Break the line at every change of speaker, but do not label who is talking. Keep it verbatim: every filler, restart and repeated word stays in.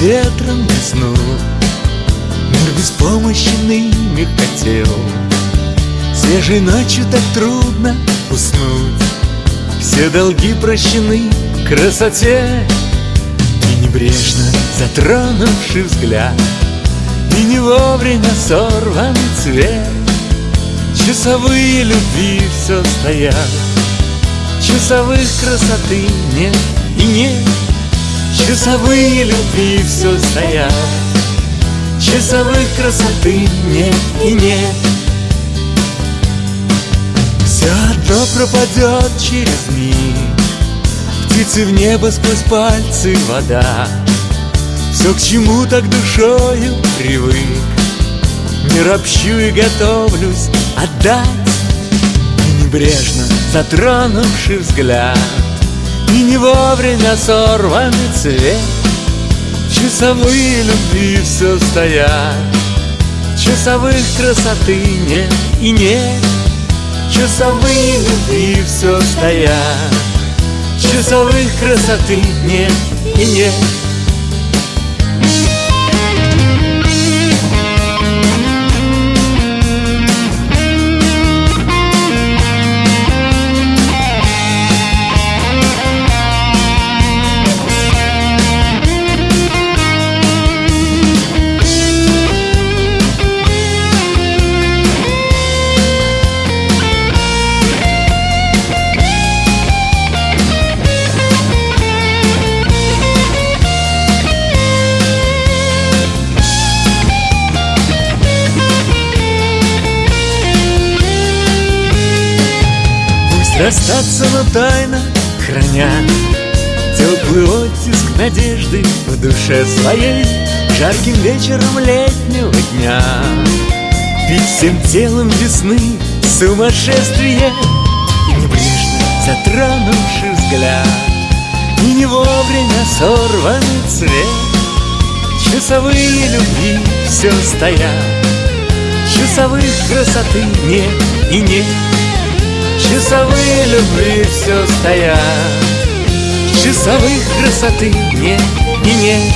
ветром весну. Мир беспомощный мягкотел. Свежей ночью так трудно уснуть. Все долги прощены красоте. И небрежно затронувший взгляд, и не вовремя сорванный цвет. Часовые любви все стоят, часовых красоты нет и нет. Часовые любви все стоят, часовых красоты нет и нет. Все одно пропадет через миг, птицы в небо сквозь пальцы вода. Все, к чему так душою привык, не ропщу и готовлюсь отдать. И небрежно затронувший взгляд, и не вовремя сорванный цвет. Часовые любви все стоят, часовых красоты нет и нет. Часовые любви все стоят, часовых красоты нет и нет. Расстаться, но тайно храня теплый оттиск надежды в душе своей. Жарким вечером летнего дня пить всем телом весны сумасшествие. И небрежно затронувший взгляд, и не вовремя сорванный цвет. Часовые любви все стоят, часовых красоты нет и нет. Часовые любви все стоят, часовых красоты нет и нет.